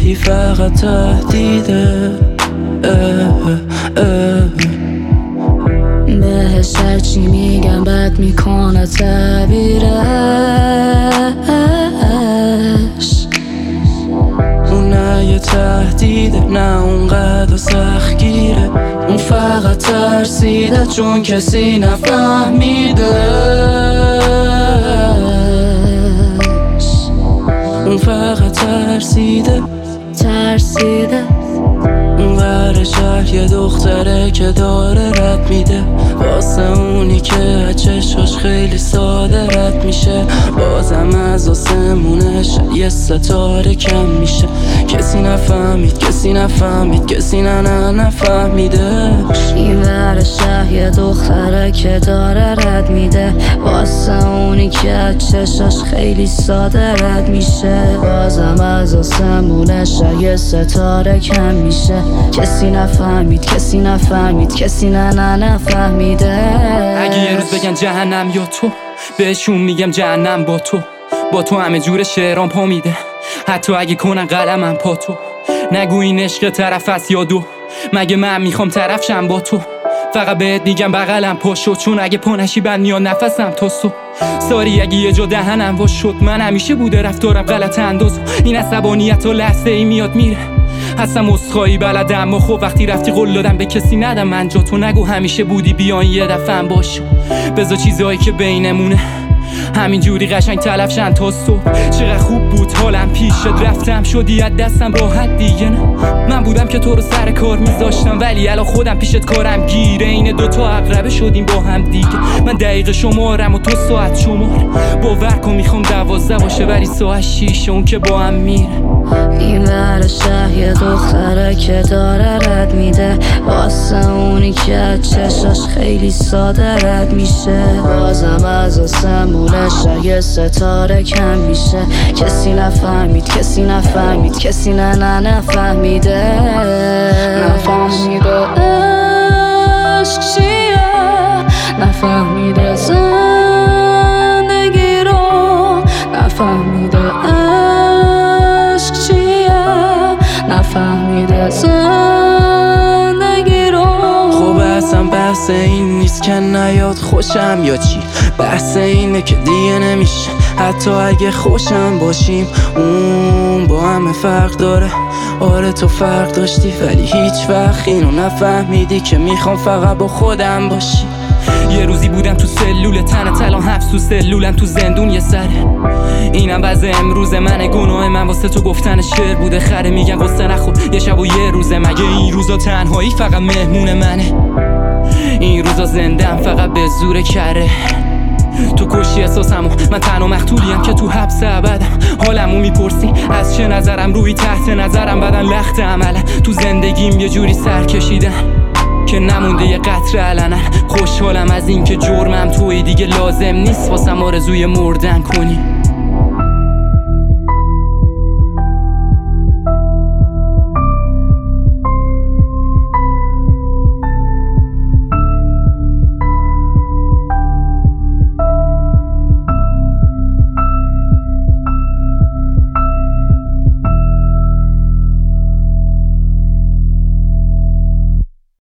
میدی فقط تهدیده. بهش هرچی میگم بد میکنه تعبیرش. اون نه یه تهدیده، نه اونقدر سختگیره. اون فقط ترسیده چون کسی نفهمیده. اون فقط ترسیده اون ور شهر یه دختره که داره رد میده واسه اونی که چشاش خیلی ساده رد میشه. بازم از آسمونش یه ستاره کم میشه. کسی نفهمید کسی نفهمیده. این ور شهر یه دختره که داره رد میده واسه اونی که چشاش خیلی ساده رد میشه. بازم از آسمونش یه ستاره کم میشه. کسی نفهمید کسی نفهمیده. اگه یه روز بگن جهنم یا تو، بهشون میگم جهنم با تو همه جور شعرام پا میده. حتی اگه کنن قلمم پا تو. نگو این عشق طرف است یا دو، مگه من میخوام طرف شم با تو. فقط بهت میگم بغلم پا شد، چون اگه پا نشی بند میاد نفسم تا صبح. ساری اگه یه جا دهنم وا شد، من همیشه بوده رفتارم غلط انداز. این عصبانیت و لحظه ای میاد میره. هستم عذرخواهی بلدم، اما خب وقتی رفتی قول دادم به کسی ندم من جا تو. نگو همیشه بودی بیان یه دفعه باش. بذار چیزایی که بینمونه همینجوری قشنگ تلف شن تا صبح. چقدر خوب بود حالم پیشت، رفتم شدی از دستم راحت دیگه. نه من بودم که تو رو سر کار میذاشتم، ولی الان خودم پیشت کارم گیره. این دوتا عقربه شدیم با هم دیگه. من دقیقه شمارم و تو ساعت شمار. باور کن میخوام 12 باشه ولی ساعت 6 اون که با هم میره. این ور شهر یه دختره که داره رد میده واسه اونی که چشاش خیلی ساده رد میشه. بازم از آسمونش یه ستاره کم میشه. کسی نفهمید کسی نفهمیده. نفهمیده عشق چیه، نفهمیده زندگی رو، نفهمیده عشق چیه، نفهمیده زندگی رو. خب اصلا بحث این نیست که نیاد خوشم یا چی. بحث اینه که دیگه نمیشه حتی اگه خوشم باشیم. اون با همه فرق داره. آره تو فرق داشتی ولی هیچ وقت اینو نفهمیدی که میخوام فقط با خودم باشی. یه روزی بودم تو سلول تنت، الان حبس تو سلولم تو زندون یه سره. اینم وضع امروز منه، گناه من واسه تو گفتن شعر بوده. خره میگن قصه نخور یه شب و یه روزه، مگه این روزا تنهایی فقط مهمون منه؟ این روزا زندم فقط به زور کره. تو کشی احساسمو، من تنها مقتولیم که تو حبس ابدم. حالمو میپرسی از چه نظرم، روی تحت نظرم بدن لخت عملم. تو زندگیم یه جوری سر کشیدن که نمونده یه قطره علنا. خوشحالم از این که جرمم توی دیگه لازم نیست واسم آرزوی مردن کنی.